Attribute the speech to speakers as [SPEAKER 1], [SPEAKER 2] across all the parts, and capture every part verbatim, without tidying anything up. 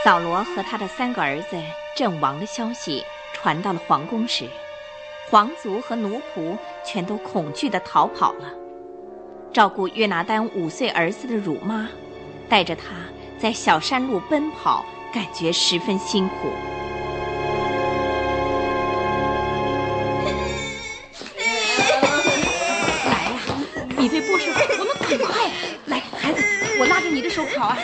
[SPEAKER 1] 扫罗和他的三个儿子阵亡的消息传到了皇宫时，皇族和奴仆全都恐惧地逃跑了。照顾约拿单五岁儿子的乳妈带着他在小山路奔跑，感觉十分辛苦。来呀，米菲波士，我们赶快来，孩子，我拉着你的手跑啊！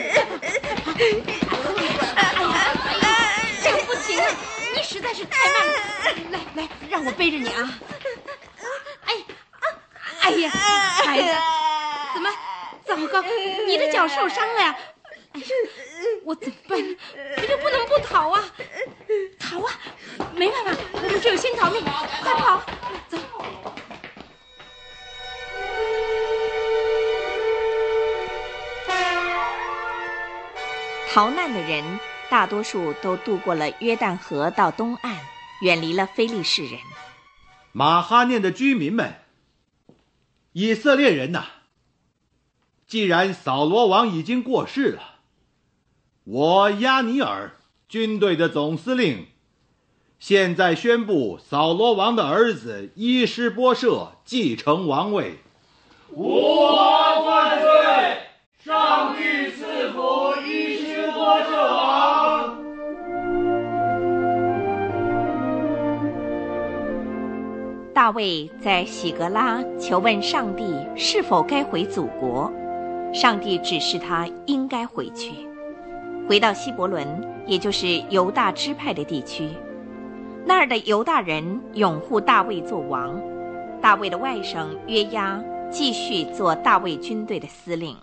[SPEAKER 1] 哎呀，这样不行啊，你实在是太慢了。来来，让我背着你啊！哎，哎呀，孩子，怎么？糟糕，你的脚受伤了呀！哎呀，我怎么办？我又不能不逃啊！逃啊！没办法，我们只有先逃命，快跑！走。逃难的人大多数都渡过了约旦河到东岸，远离了非利士人。
[SPEAKER 2] 马哈念的居民们，以色列人呐，既然扫罗王已经过世了，我亚尼尔军队的总司令现在宣布扫罗王的儿子伊施波设继承王位。
[SPEAKER 3] 吾王万岁！上帝赐福伊施波设王。
[SPEAKER 1] 大卫在喜格拉求问上帝是否该回祖国，上帝指示他应该回去，回到希伯伦，也就是犹大支派的地区。那儿的犹大人拥护大卫做王，大卫的外甥约押继续做大卫军队的司令。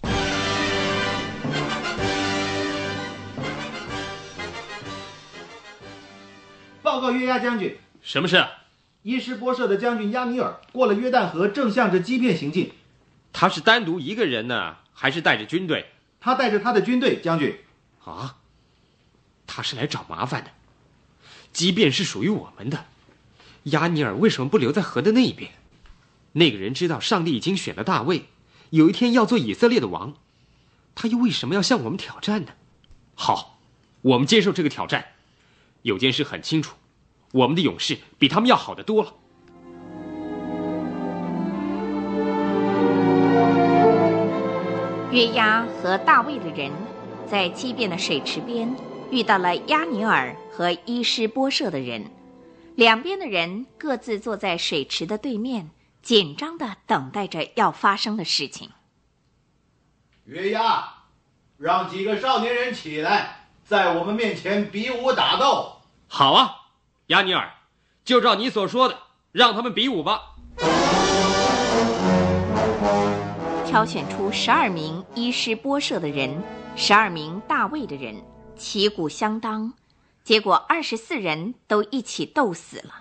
[SPEAKER 2] 报告约押将军，
[SPEAKER 4] 什么事？
[SPEAKER 2] 伊施波设的将军亚尼尔过了约旦河，正向着基遍行进。
[SPEAKER 4] 他是单独一个人呢，还是带着军队？
[SPEAKER 2] 他带着他的军队，将军。
[SPEAKER 4] 啊，他是来找麻烦的。基遍是属于我们的，亚尼尔为什么不留在河的那一边？那个人知道上帝已经选了大卫，有一天要做以色列的王，他又为什么要向我们挑战呢？好，我们接受这个挑战。有件事很清楚，我们的勇士比他们要好得多了。
[SPEAKER 1] 约押和大卫的人在基遍的水池边遇到了亚尼尔和伊施波设的人，两边的人各自坐在水池的对面，紧张地等待着要发生的事情。
[SPEAKER 2] 约押，让几个少年人起来，在我们面前比武打斗。
[SPEAKER 4] 好啊，亚尼尔，就照你所说的，让他们比武吧。
[SPEAKER 1] 挑选出十二名伊施波设的人，十二名大卫的人，旗鼓相当，结果二十四人都一起斗死了。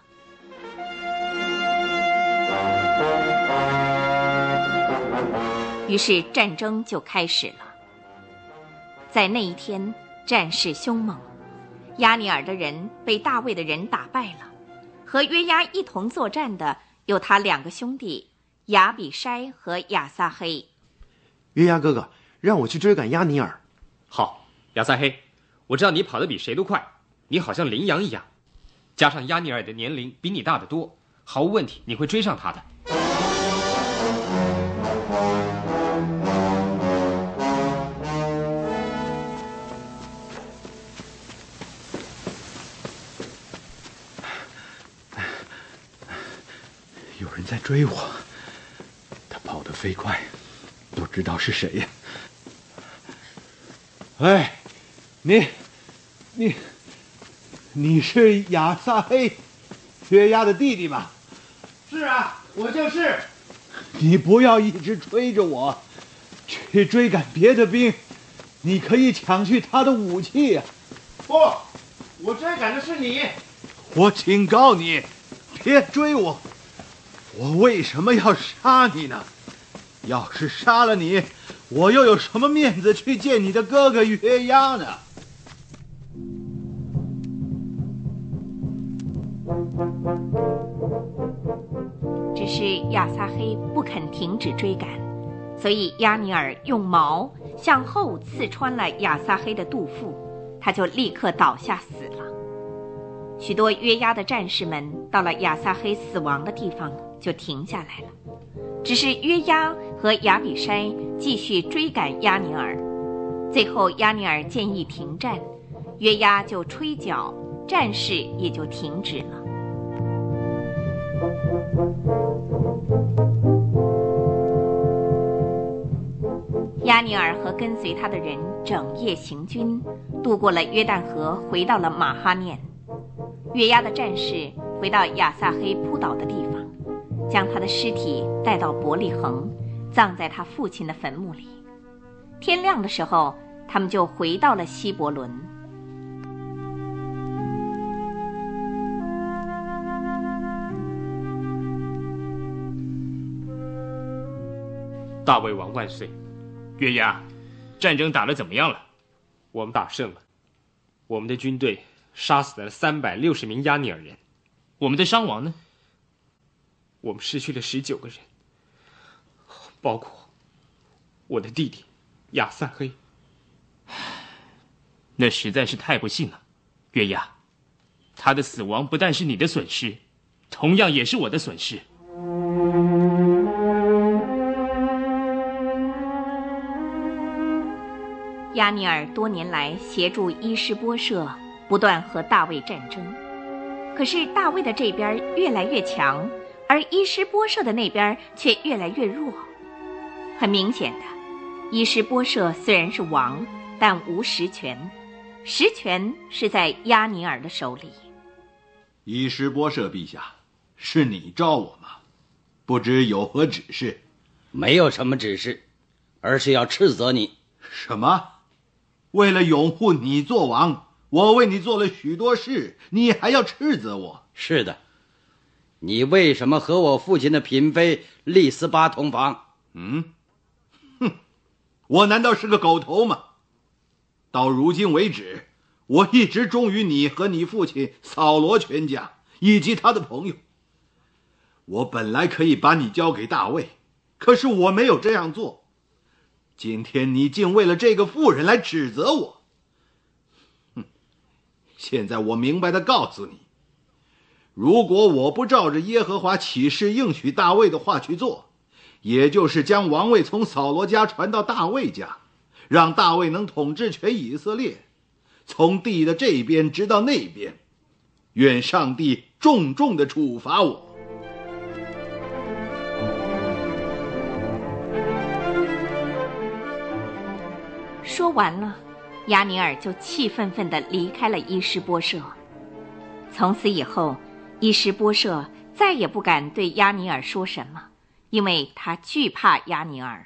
[SPEAKER 1] 于是战争就开始了。在那一天，战事凶猛，亚尼尔的人被大卫的人打败了。和约押一同作战的有他两个兄弟亚比筛和亚撒黑。
[SPEAKER 5] 约押哥哥，让我去追赶亚尼尔。
[SPEAKER 4] 好，亚撒黑，我知道你跑得比谁都快，你好像羚羊一样，加上亚尼尔的年龄比你大得多，毫无问题，你会追上他的。
[SPEAKER 2] 有人在追我，他跑得飞快，不知道是谁呀。哎，你，你，你是亚撒黑，约押的弟弟吧？
[SPEAKER 3] 是啊，我就是。
[SPEAKER 2] 你不要一直追着我，去追赶别的兵，你可以抢去他的武器呀。
[SPEAKER 3] 不，我追赶的是你。
[SPEAKER 2] 我警告你，别追我。我为什么要杀你呢？要是杀了你，我又有什么面子去见你的哥哥约押呢？
[SPEAKER 1] 只是亚撒黑不肯停止追赶，所以亚尼尔用矛向后刺穿了亚撒黑的肚腹，
[SPEAKER 6] 他就立刻倒下死了。许多约押的战士们到了亚撒黑死亡的地方就停下来了，只是约押和亚比筛继续追赶押尼珥。最后押尼珥建议停战，约押就吹角，战事也就停止了。押尼珥和跟随他的人整夜行军，渡过了约旦河，回到了马哈念。约押的战士回到亚撒黑扑倒的地方，将他的尸体带到伯利恒，葬在他父亲的坟墓里。天亮的时候，他们就回到了希伯伦。
[SPEAKER 4] 大卫王万岁！
[SPEAKER 7] 约押，战争打得怎么样了？
[SPEAKER 4] 我们打胜了，我们的军队杀死了三百六十名押尼珥人。
[SPEAKER 7] 我们的伤亡呢？
[SPEAKER 4] 我们失去了十九个人，包括我的弟弟亚撒黑。
[SPEAKER 7] 那实在是太不幸了，约押。他的死亡不但是你的损失，同样也是我的损失。
[SPEAKER 6] 押尼珥多年来协助伊施波设，不断和大卫战争。可是大卫的这边越来越强，而伊施波设的那边却越来越弱。很明显的，伊施波设虽然是王，但无实权，实权是在押尼珥的手里。
[SPEAKER 2] 伊施波设陛下，是你召我吗？不知有何指示？
[SPEAKER 8] 没有什么指示，而是要斥责你。
[SPEAKER 2] 什么？为了拥护你做王，我为你做了许多事，你还要斥责我？
[SPEAKER 8] 是的，你为什么和我父亲的嫔妃利斯巴同房？
[SPEAKER 2] 嗯，哼，我难道是个狗头吗？到如今为止，我一直忠于你和你父亲扫罗全家以及他的朋友。我本来可以把你交给大卫，可是我没有这样做。今天你竟为了这个妇人来指责我。哼，现在我明白地告诉你，如果我不照着耶和华起誓应许大卫的话去做，也就是将王位从扫罗家传到大卫家，让大卫能统治全以色列，从地的这边直到那边，愿上帝重重地处罚我。
[SPEAKER 6] 说完了，押尼珥就气愤愤地离开了伊施波设。从此以后，伊施波设再也不敢对押尼珥说什么，因为他惧怕押尼珥。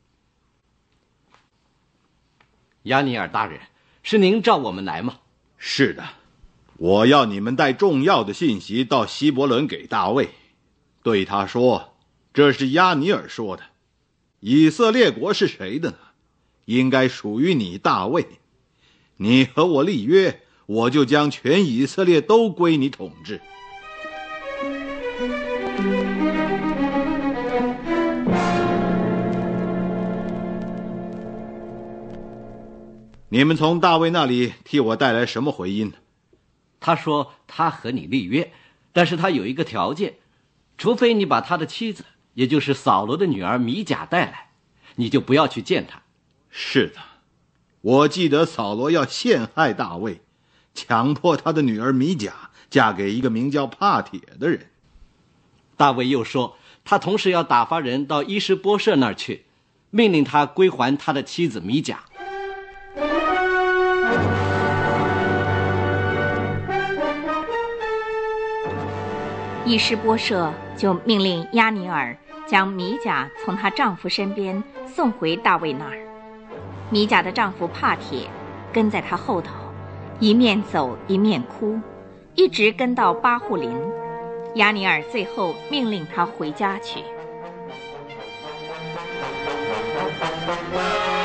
[SPEAKER 8] 押尼珥大人，是您召我们来吗？
[SPEAKER 2] 是的，我要你们带重要的信息到希伯伦给大卫，对他说，这是押尼珥说的，以色列国是谁的呢？应该属于你大卫，你和我立约，我就将全以色列都归你统治。你们从大卫那里替我带来什么回音？
[SPEAKER 8] 他说他和你立约，但是他有一个条件，除非你把他的妻子，也就是扫罗的女儿米甲带来，你就不要去见他。
[SPEAKER 2] 是的，我记得扫罗要陷害大卫，强迫他的女儿米甲嫁给一个名叫帕铁的人。
[SPEAKER 8] 大卫又说，他同时要打发人到伊施波设那儿去，命令他归还他的妻子米甲。
[SPEAKER 6] 伊施波设就命令押尼珥将米甲从她丈夫身边送回大卫那儿。米甲的丈夫帕铁跟在她后头，一面走一面哭，一直跟到巴户林。押尼珥最后命令他回家去。